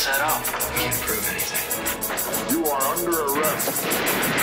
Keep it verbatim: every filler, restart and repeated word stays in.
set up. Can't prove anything. You are under arrest.